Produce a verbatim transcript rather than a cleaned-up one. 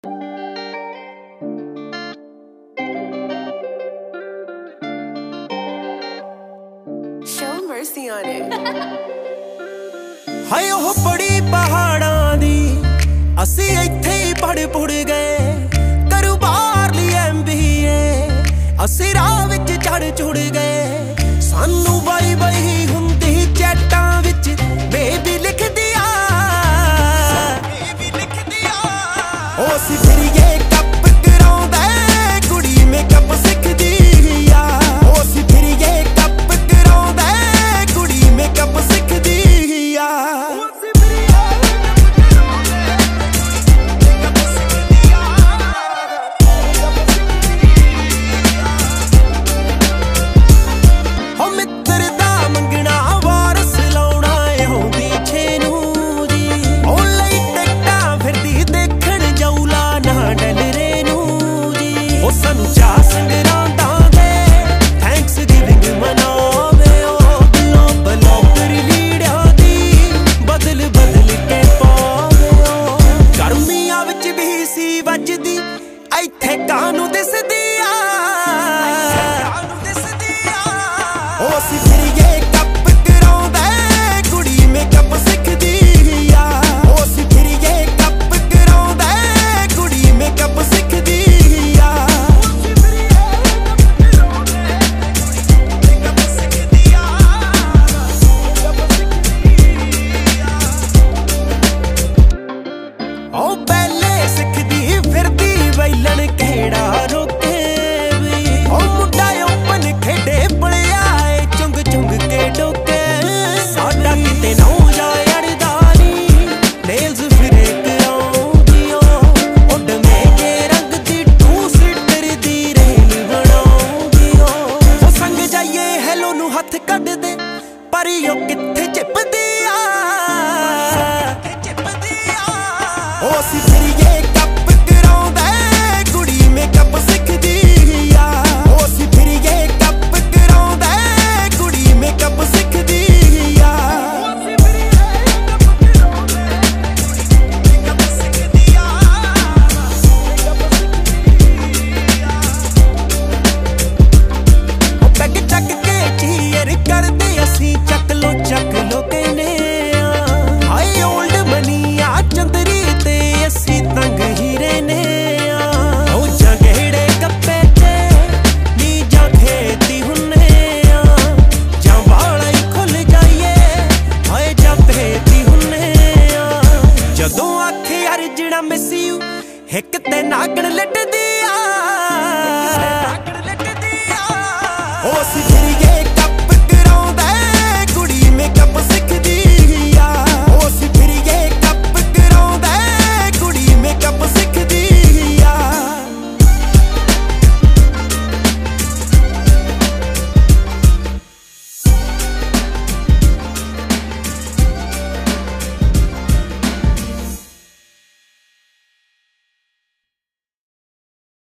Show mercy on it. हाय ओह बड़ी पहाड़ां दी असी इत्थे ही पड़ पुड़ गए करू बाहर ली एम बी ए असी राह विच चढ़ चुड़ गए सानू बाई बाई हुंदी चैटां विच बेबी लिख दिया बेबी लिख दिया ओ असी फिर ये कप कराउंदा कुड़ी मेकअप सिखदी आ ओ असी फिर ये कप कराउंदा कुड़ी मेकअप सिखदी आ ਇੱਥੇ ਕਾਨੂੰ ਦਿਸਦੀ ਆ ਓ ਅਸੀਂ ਫਿਰ ਇਹ ਕੱਪ ਕਰਾਉਂਦਾ ਕੁੜੀ ਮੇਕਅਪ ਸਿੱਖਦੀ ਆ ਓ ਅਸੀਂ ਫਿਰ ਇਹ ਕੱਪ ਕਰਾਉਂਦਾ ਕੁੜੀ ਮੇਕਅਪ ਸਿੱਖਦੀ ਆ ਓ ਪਹਿਲੇ ਸਿੱਖਦੀ ਫਿਰਦੀ ਵੈਲਣ ਕਿਹੜਾ ਰੋਕੇ ਵੀ ਓ ਮੁੰਡਾ ਓਪਨ ਖੇਡੇ ਬਲਿਆ ਏ ਚੁੰਗ ਚੁੰਗ ਕੇ ਡੋਕੇ ਸਾਡਾ ਕਿਤੇ ਨਾ ਜਾ ਅੜਦਾ ਨੀ ਨੇਲਸ ਫਿਰੇ ਕਰਾਉਂਦੀ ਓ ਉੱਡ ਮੇਗੇ ਰੰਗ ਦੀ ਟੂ ਸੀਟਰ ਦੀ ਰੇਲ ਬਣਾਉਂਦੀ ਓ ਓ ਸੰਗ ਜਾਈਏ ਹੈਲੋ ਨੂੰ ਹੱਥ ਕੱਢ ਦੇ ਪਰ ਓ ਕਿੱਥੇ ਚਿਪਦੀ ਆ ਓ ਅਸੀਂ ਫਿਰ ਇਹ ਕੱਪ ਕਰਾਉਂਦਾ ਕੁੜੀ ਮੇਕਅਪ ਸਿੱਖਦੀ ਆ ਓ ਅਸੀਂ ਫਿਰ ਇਹ ਕੱਪ ਕਰਾਉਂਦਾ ਕੁੜੀ ਮੇਕਅਪ ਸਿੱਖਦੀ ਆ ਮੇਕਅਪ ਸਿੱਖਦੀ ਆ ਓ ਪੈਗ ਚੱਕ ਕੇ ਚੀਅਰ ਕਰਦੇ ਅਸੀਂ ਚੱਕ ਲੋ ਚੱਕ ਲੋ ਕਹਿੰਦੇ ਆ ਹਾਈ ਓਲਡ ਮਨੀ ਆ ਚੰਦਰੀ ਅਸੀਂ ਤੰਗ ਹੀ ਰਹਿਨੇ ਆ ਓ ਜਗੜੇ ਕੱਪੇ ਤੇ ਨੀ ਜਾਂ ਖੇਤੀ ਹੁੰਨੇ ਆ ਜਾਂ ਵਾਲਾ ਹੀ ਖੁੱਲ ਜਾਈਏ ਹਾਏ ਜਾਂ ਭੇਤੀ ਹੁੰਨੇ ਆ ਜਦੋਂ ਆਖੇ ਯਾਰ ਜਿਹੜਾ ਮਿਸ ਯੂ ਹਿੱਕ ਤੇ ਨਾਗਣ ਲੱਟਦੀ ਆ ਓ ਅਸੀਂ